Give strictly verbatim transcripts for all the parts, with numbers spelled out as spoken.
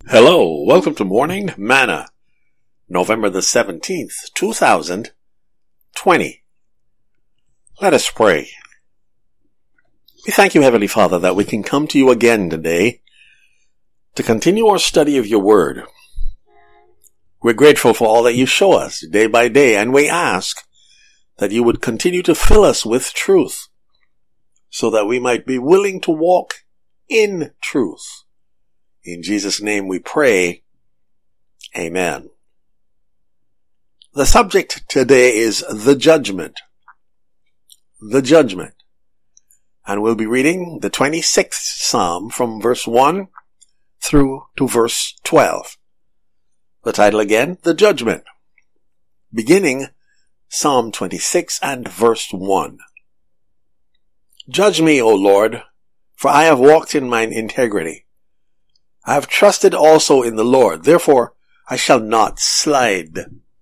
Hello, welcome to Morning Manna, November the seventeenth, two thousand twenty. Let us pray. We thank you, Heavenly Father, that we can come to you again today to continue our study of your word. We're grateful for all that you show us day by day, and we ask that you would continue to fill us with truth so that we might be willing to walk in truth. In Jesus' name we pray. Amen. The subject today is the judgment. The judgment. And we'll be reading the twenty-sixth Psalm from verse one through to verse twelve. The title again, the judgment. Beginning Psalm twenty-six and verse one. Judge me, O Lord, for I have walked in mine integrity. I have trusted also in the Lord, therefore I shall not slide.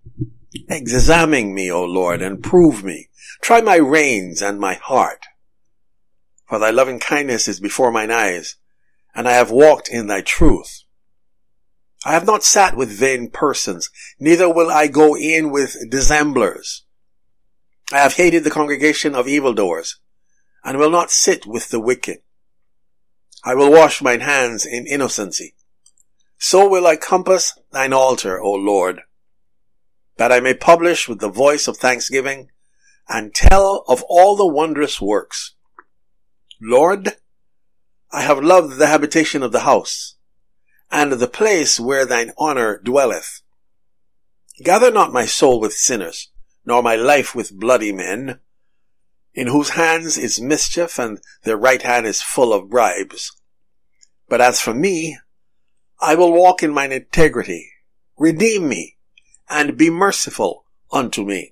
Examine me, O Lord, and prove me. Try my reins and my heart. For thy loving kindness is before mine eyes, and I have walked in thy truth. I have not sat with vain persons, neither will I go in with dissemblers. I have hated the congregation of evildoers, and will not sit with the wicked. I will wash mine hands in innocency. So will I compass thine altar, O Lord, that I may publish with the voice of thanksgiving, and tell of all the wondrous works. Lord, I have loved the habitation of the house, and the place where thine honor dwelleth. Gather not my soul with sinners, nor my life with bloody men, in whose hands is mischief, and their right hand is full of bribes. But as for me, I will walk in mine integrity. Redeem me, and be merciful unto me.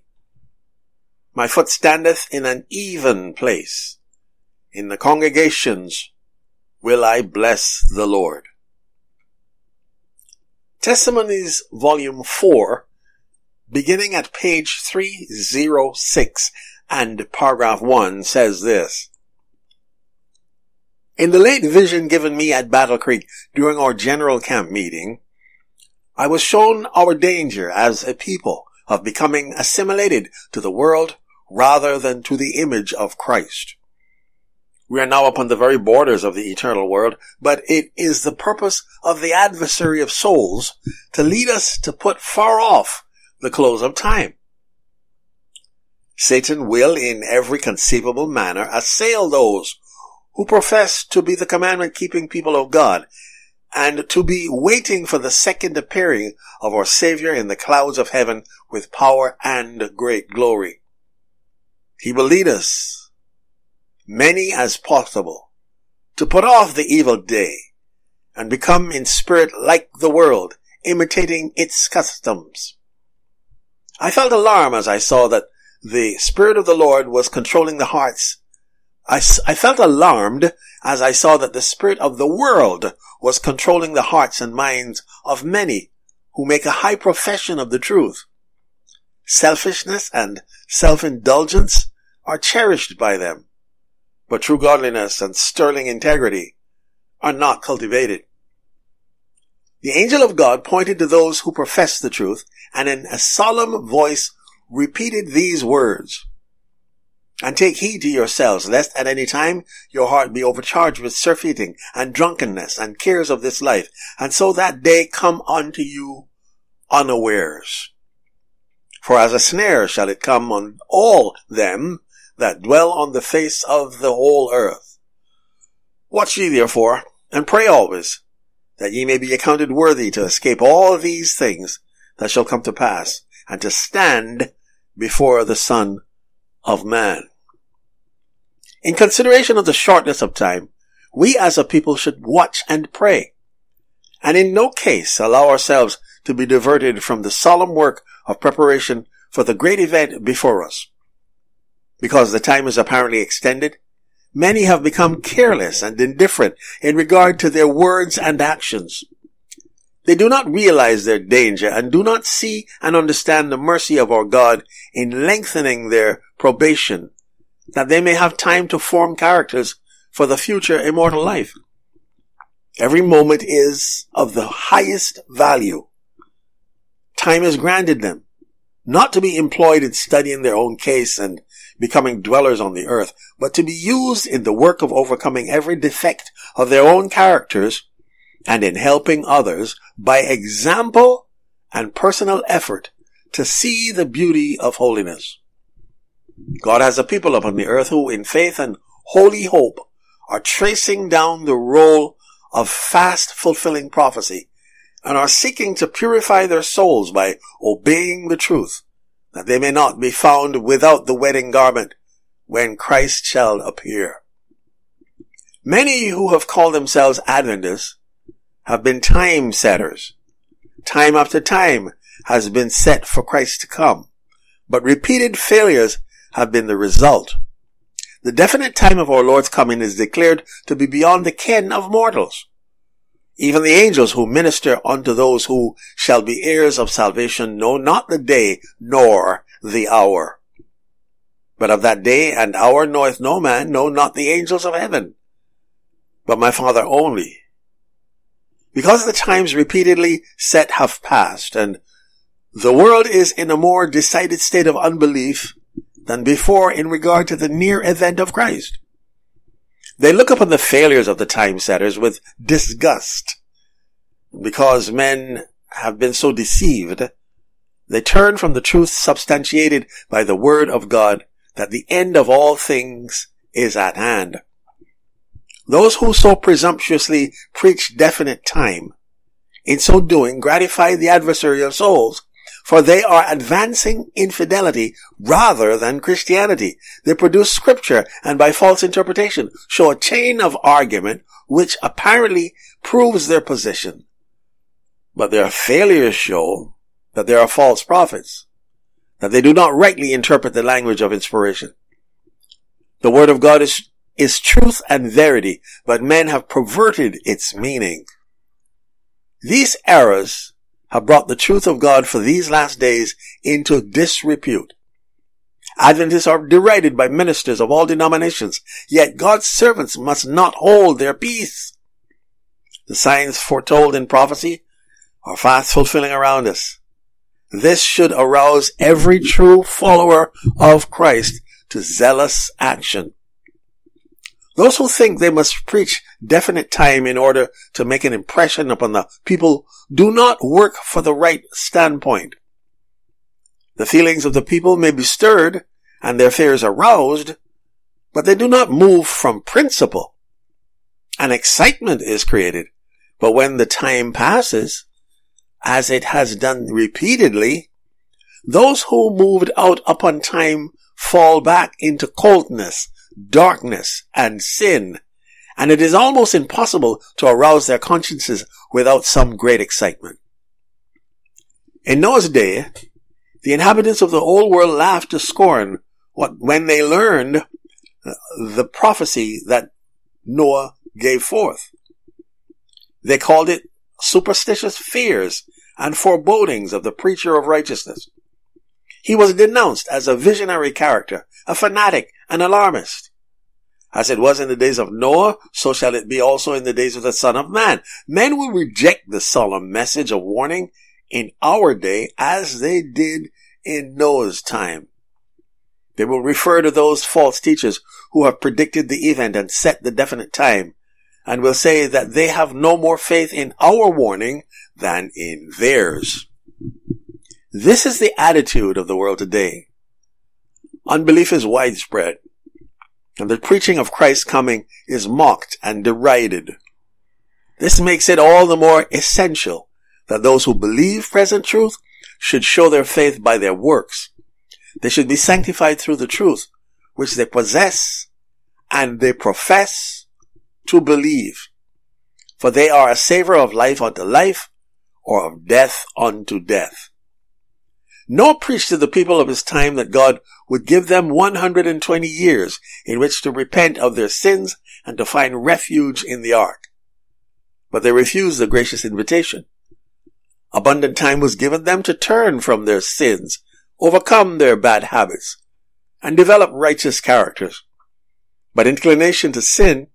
My foot standeth in an even place. In the congregations will I bless the Lord. Testimonies, Volume four, beginning at page three oh six, and paragraph one says this. In the late vision given me at Battle Creek during our general camp meeting, I was shown our danger as a people of becoming assimilated to the world rather than to the image of Christ. We are now upon the very borders of the eternal world, but it is the purpose of the adversary of souls to lead us to put far off the close of time. Satan will, in every conceivable manner, assail those who profess to be the commandment-keeping people of God, and to be waiting for the second appearing of our Savior in the clouds of heaven with power and great glory. He will lead us, many as possible, to put off the evil day, and become in spirit like the world, imitating its customs. I felt alarm as I saw that the Spirit of the Lord was controlling the hearts. I, I felt alarmed as I saw that the spirit of the world was controlling the hearts and minds of many who make a high profession of the truth. Selfishness and self-indulgence are cherished by them, but true godliness and sterling integrity are not cultivated. The angel of God pointed to those who profess the truth, and in a solemn voice repeated these words. And take heed to yourselves, lest at any time your heart be overcharged with surfeiting and drunkenness and cares of this life, and so that day come unto you unawares. For as a snare shall it come on all them that dwell on the face of the whole earth. Watch ye therefore, and pray always, that ye may be accounted worthy to escape all these things that shall come to pass, and to stand before the Son of Man. In consideration of the shortness of time, we as a people should watch and pray, and in no case allow ourselves to be diverted from the solemn work of preparation for the great event before us. Because the time is apparently extended, many have become careless and indifferent in regard to their words and actions. They do not realize their danger and do not see and understand the mercy of our God in lengthening their probation, that they may have time to form characters for the future immortal life. Every moment is of the highest value. Time is granted them, not to be employed in studying their own case and becoming dwellers on the earth, but to be used in the work of overcoming every defect of their own characters and in helping others by example and personal effort to see the beauty of holiness. God has a people upon the earth who, in faith and holy hope, are tracing down the role of fast fulfilling prophecy and are seeking to purify their souls by obeying the truth, that they may not be found without the wedding garment when Christ shall appear. Many who have called themselves Adventists have been time setters. Time after time has been set for Christ to come, but repeated failures have been the result. The definite time of our Lord's coming is declared to be beyond the ken of mortals. Even the angels who minister unto those who shall be heirs of salvation know not the day nor the hour. But of that day and hour knoweth no man, no, not the angels of heaven, but my Father only. Because the times repeatedly set have passed, and the world is in a more decided state of unbelief than before in regard to the near event of Christ. They look upon the failures of the time setters with disgust. Because men have been so deceived, they turn from the truth substantiated by the word of God that the end of all things is at hand. Those who so presumptuously preach definite time, in so doing gratify the adversary of souls, for they are advancing infidelity rather than Christianity. They produce scripture and by false interpretation show a chain of argument which apparently proves their position. But their failures show that they are false prophets, that they do not rightly interpret the language of inspiration. The word of God is, is truth and verity, but men have perverted its meaning. These errors have brought the truth of God for these last days into disrepute. Adventists are derided by ministers of all denominations, yet God's servants must not hold their peace. The signs foretold in prophecy are fast fulfilling around us. This should arouse every true follower of Christ to zealous action. Those who think they must preach definite time in order to make an impression upon the people do not work for the right standpoint. The feelings of the people may be stirred and their fears aroused, but they do not move from principle. An excitement is created, but when the time passes, as it has done repeatedly, those who moved out upon time fall back into coldness, darkness, and sin, and it is almost impossible to arouse their consciences without some great excitement. In Noah's day, the inhabitants of the old world laughed to scorn what, when they learned the prophecy that Noah gave forth. They called it superstitious fears and forebodings of the preacher of righteousness. He was denounced as a visionary character, a fanatic, an alarmist. As it was in the days of Noah, so shall it be also in the days of the Son of Man. Men will reject the solemn message of warning in our day as they did in Noah's time. They will refer to those false teachers who have predicted the event and set the definite time, and will say that they have no more faith in our warning than in theirs. This is the attitude of the world today. Unbelief is widespread, and the preaching of Christ's coming is mocked and derided. This makes it all the more essential that those who believe present truth should show their faith by their works. They should be sanctified through the truth, which they possess and they profess to believe. For they are a savor of life unto life, or of death unto death. Noah preached to the people of his time that God would give them one hundred twenty years in which to repent of their sins and to find refuge in the ark. But they refused the gracious invitation. Abundant time was given them to turn from their sins, overcome their bad habits, and develop righteous characters. But inclination to sin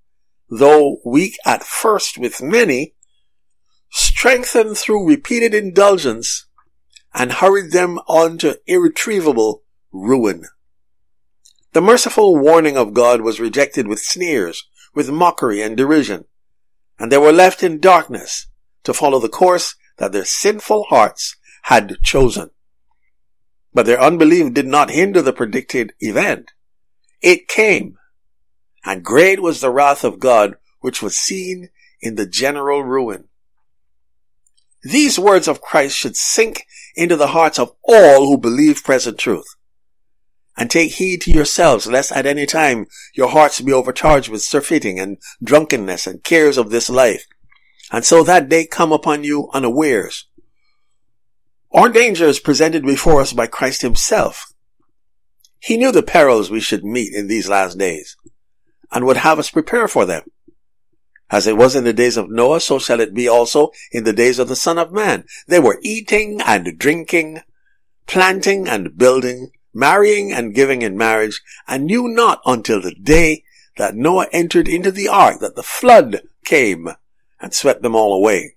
though weak at first with many, strengthened through repeated indulgence and hurried them on to irretrievable ruin. The merciful warning of God was rejected with sneers, with mockery and derision, and they were left in darkness to follow the course that their sinful hearts had chosen. But their unbelief did not hinder the predicted event. It came, and great was the wrath of God, which was seen in the general ruin. These words of Christ should sink into the hearts of all who believe present truth. And take heed to yourselves, lest at any time your hearts be overcharged with surfeiting and drunkenness and cares of this life, and so that day come upon you unawares. Our danger is presented before us by Christ himself. He knew the perils we should meet in these last days, and would have us prepare for them. As it was in the days of Noah, so shall it be also in the days of the Son of Man. They were eating and drinking, planting and building, marrying and giving in marriage, and knew not until the day that Noah entered into the ark that the flood came and swept them all away.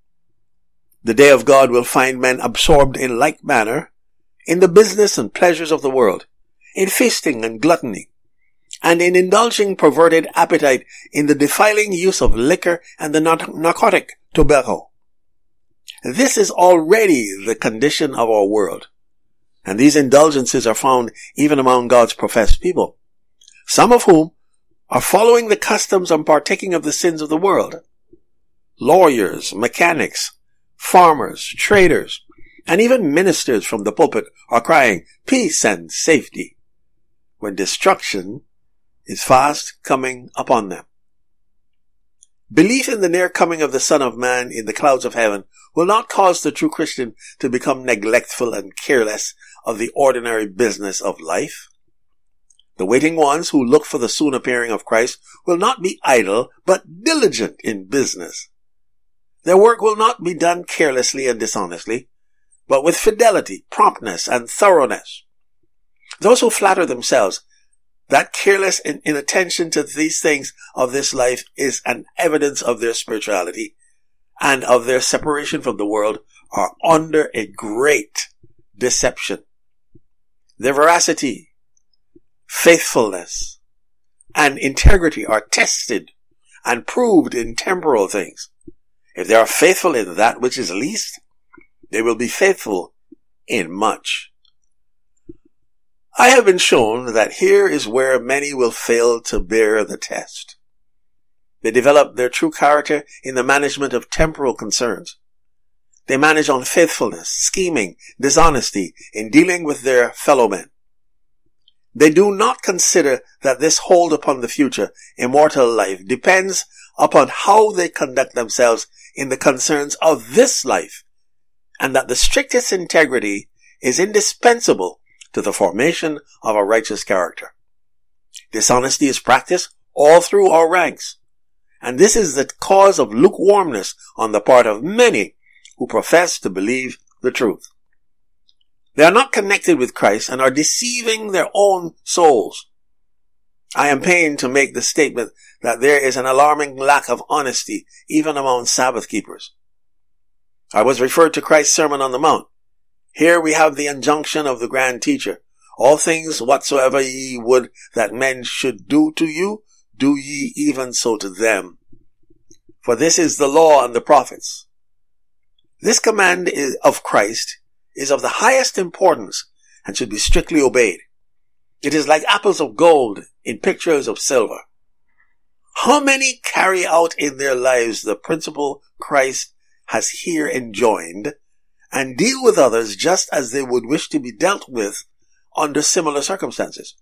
The day of God will find men absorbed in like manner in the business and pleasures of the world, in feasting and gluttony, and in indulging perverted appetite in the defiling use of liquor and the narcotic tobacco. This is already the condition of our world, and these indulgences are found even among God's professed people, some of whom are following the customs and partaking of the sins of the world. Lawyers, mechanics, farmers, traders, and even ministers from the pulpit are crying peace and safety, when destruction is fast coming upon them. Belief in the near coming of the Son of Man in the clouds of heaven will not cause the true Christian to become neglectful and careless of the ordinary business of life. The waiting ones who look for the soon appearing of Christ will not be idle, but diligent in business. Their work will not be done carelessly and dishonestly, but with fidelity, promptness, and thoroughness. Those who flatter themselves that careless inattention to these things of this life is an evidence of their spirituality and of their separation from the world are under a great deception. Their veracity, faithfulness, and integrity are tested and proved in temporal things. If they are faithful in that which is least, they will be faithful in much. I have been shown that here is where many will fail to bear the test. They develop their true character in the management of temporal concerns. They manage unfaithfulness, scheming, dishonesty in dealing with their fellow men. They do not consider that this hold upon the future, immortal life, depends upon how they conduct themselves in the concerns of this life, and that the strictest integrity is indispensable to the formation of a righteous character. Dishonesty is practiced all through our ranks, and this is the cause of lukewarmness on the part of many who profess to believe the truth. They are not connected with Christ and are deceiving their own souls. I am pained to make the statement that there is an alarming lack of honesty even among Sabbath keepers. I was referred to Christ's Sermon on the Mount. Here we have the injunction of the grand teacher. All things whatsoever ye would that men should do to you, do ye even so to them. For this is the law and the prophets. This command is of Christ is of the highest importance and should be strictly obeyed. It is like apples of gold in pictures of silver. How many carry out in their lives the principle Christ has here enjoined and deal with others just as they would wish to be dealt with under similar circumstances?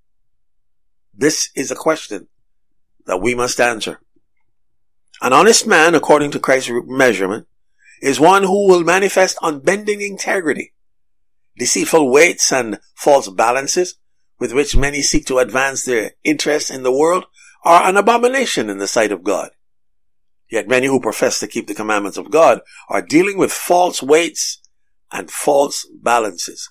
This is a question that we must answer. An honest man, according to Christ's measurement, is one who will manifest unbending integrity. Deceitful weights and false balances with which many seek to advance their interests in the world are an abomination in the sight of God. Yet many who profess to keep the commandments of God are dealing with false weights and false balances.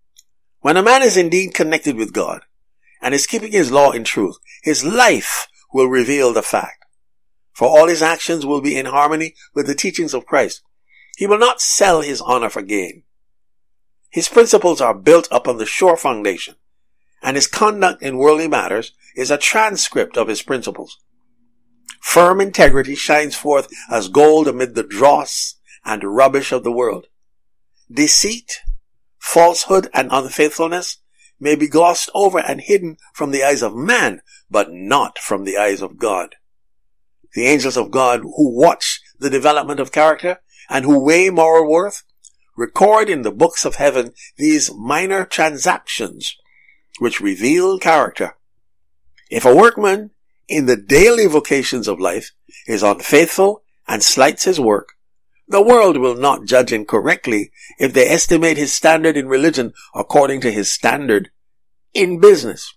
When a man is indeed connected with God and is keeping his law in truth, his life will reveal the fact. For all his actions will be in harmony with the teachings of Christ. He will not sell his honor for gain. His principles are built upon the sure foundation, and his conduct in worldly matters is a transcript of his principles. Firm integrity shines forth as gold amid the dross and rubbish of the world. Deceit, falsehood, and unfaithfulness may be glossed over and hidden from the eyes of man, but not from the eyes of God. The angels of God who watch the development of character and who weigh moral worth record in the books of heaven these minor transactions which reveal character. If a workman in the daily vocations of life is unfaithful and slights his work, the world will not judge him correctly if they estimate his standard in religion according to his standard in business.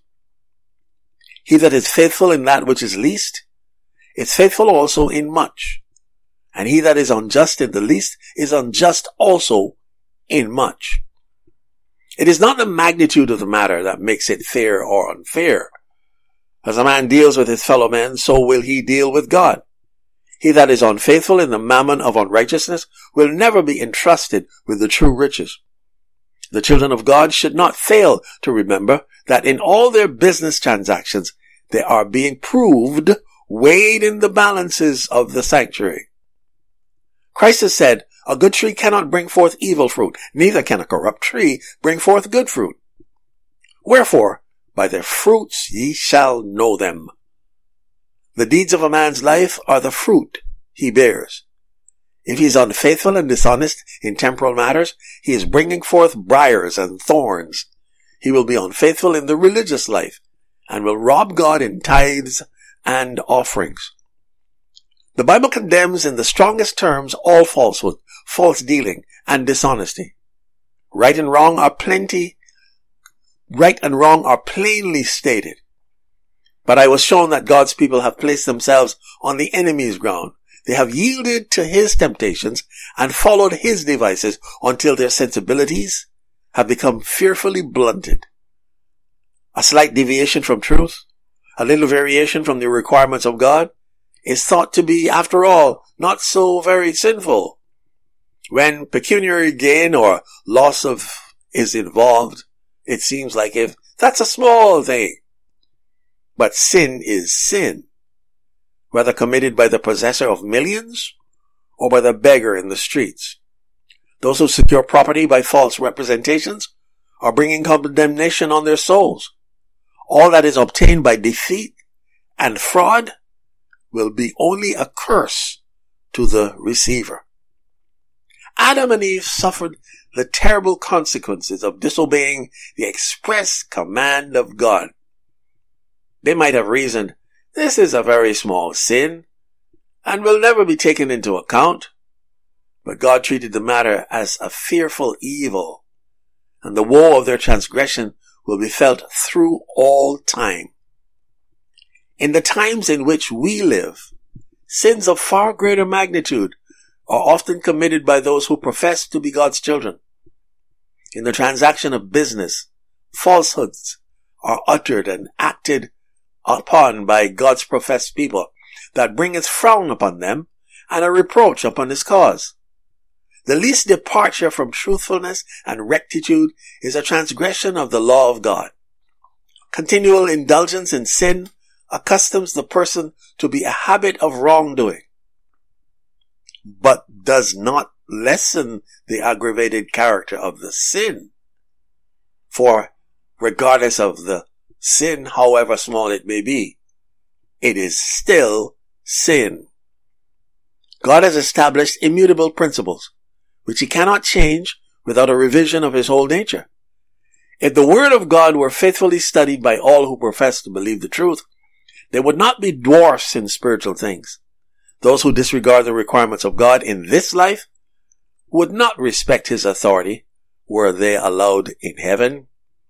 He that is faithful in that which is least is faithful also in much, and he that is unjust in the least is unjust also in much. It is not the magnitude of the matter that makes it fair or unfair. As a man deals with his fellow men, so will he deal with God. He that is unfaithful in the mammon of unrighteousness will never be entrusted with the true riches. The children of God should not fail to remember that in all their business transactions, they are being proved, weighed in the balances of the sanctuary. Christ has said, a good tree cannot bring forth evil fruit, neither can a corrupt tree bring forth good fruit. Wherefore, by their fruits ye shall know them. The deeds of a man's life are the fruit he bears. If he is unfaithful and dishonest in temporal matters, he is bringing forth briars and thorns. He will be unfaithful in the religious life and will rob God in tithes and offerings. The Bible condemns in the strongest terms all falsehood, false dealing, and dishonesty. Right and wrong are plenty, right and wrong are plainly stated. But I was shown that God's people have placed themselves on the enemy's ground. They have yielded to his temptations and followed his devices until their sensibilities have become fearfully blunted. A slight deviation from truth, a little variation from the requirements of God, is thought to be, after all, not so very sinful. When pecuniary gain or loss of is involved, it seems like if that's a small thing. But sin is sin, whether committed by the possessor of millions or by the beggar in the streets. Those who secure property by false representations are bringing condemnation on their souls. All that is obtained by deceit and fraud will be only a curse to the receiver. Adam and Eve suffered the terrible consequences of disobeying the express command of God. They might have reasoned, this is a very small sin and will never be taken into account. But God treated the matter as a fearful evil, and the woe of their transgression will be felt through all time. In the times in which we live, sins of far greater magnitude are often committed by those who profess to be God's children. In the transaction of business, falsehoods are uttered and acted upon by God's professed people that bringeth frown upon them and a reproach upon his cause. The least departure from truthfulness and rectitude is a transgression of the law of God. Continual indulgence in sin accustoms the person to be a habit of wrongdoing, but does not lessen the aggravated character of the sin. For regardless of the sin, however small it may be, it is still sin. God has established immutable principles, which he cannot change without a revision of his whole nature. If the word of God were faithfully studied by all who profess to believe the truth, there would not be dwarfs in spiritual things. Those who disregard the requirements of God in this life would not respect his authority were they allowed in heaven.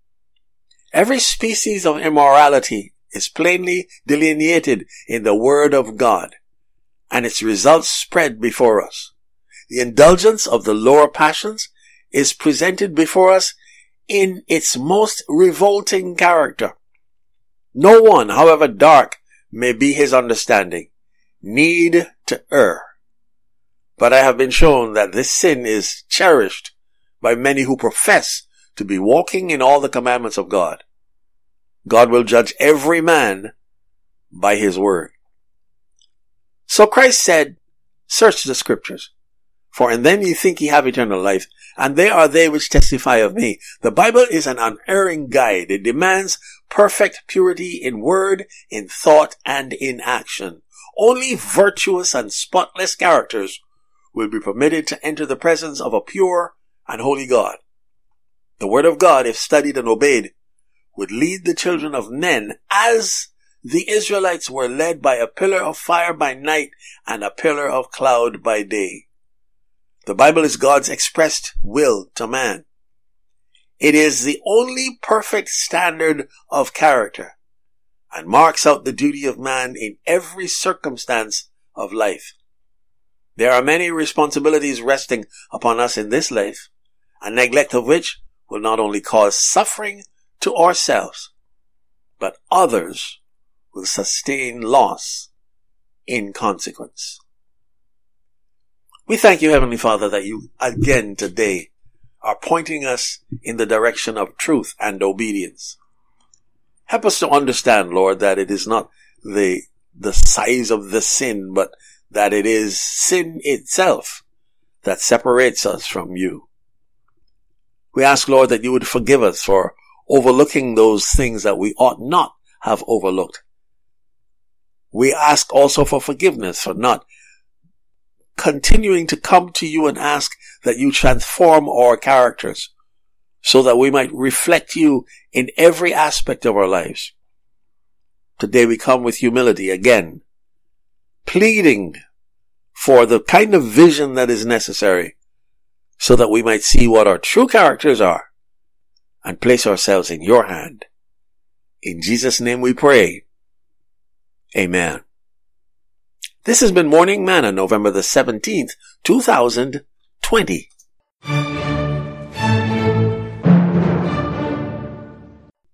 Every species of immorality is plainly delineated in the Word of God, and its results spread before us. The indulgence of the lower passions is presented before us in its most revolting character. No one, however dark, may be his understanding, need to err. But I have been shown that this sin is cherished by many who profess to be walking in all the commandments of God. God will judge every man by his word. So Christ said, search the scriptures, for in them ye think ye have eternal life, and they are they which testify of me. The Bible is an unerring guide. It demands perfect purity in word, in thought, and in action. Only virtuous and spotless characters will be permitted to enter the presence of a pure and holy God. The word of God, if studied and obeyed, would lead the children of men as the Israelites were led by a pillar of fire by night and a pillar of cloud by day. The Bible is God's expressed will to man. It is the only perfect standard of character and marks out the duty of man in every circumstance of life. There are many responsibilities resting upon us in this life, a neglect of which will not only cause suffering to ourselves, but others will sustain loss in consequence. We thank you, Heavenly Father, that you again today are pointing us in the direction of truth and obedience. Help us to understand, Lord, that it is not the, the size of the sin, but that it is sin itself that separates us from you. We ask, Lord, that you would forgive us for overlooking those things that we ought not have overlooked. We ask also for forgiveness for not continuing to come to you and ask that you transform our characters so that we might reflect you in every aspect of our lives. Today we come with humility again, pleading for the kind of vision that is necessary so that we might see what our true characters are and place ourselves in your hand. In Jesus' name we pray. Amen. This has been Morning Manna, November the seventeenth, two thousand twenty.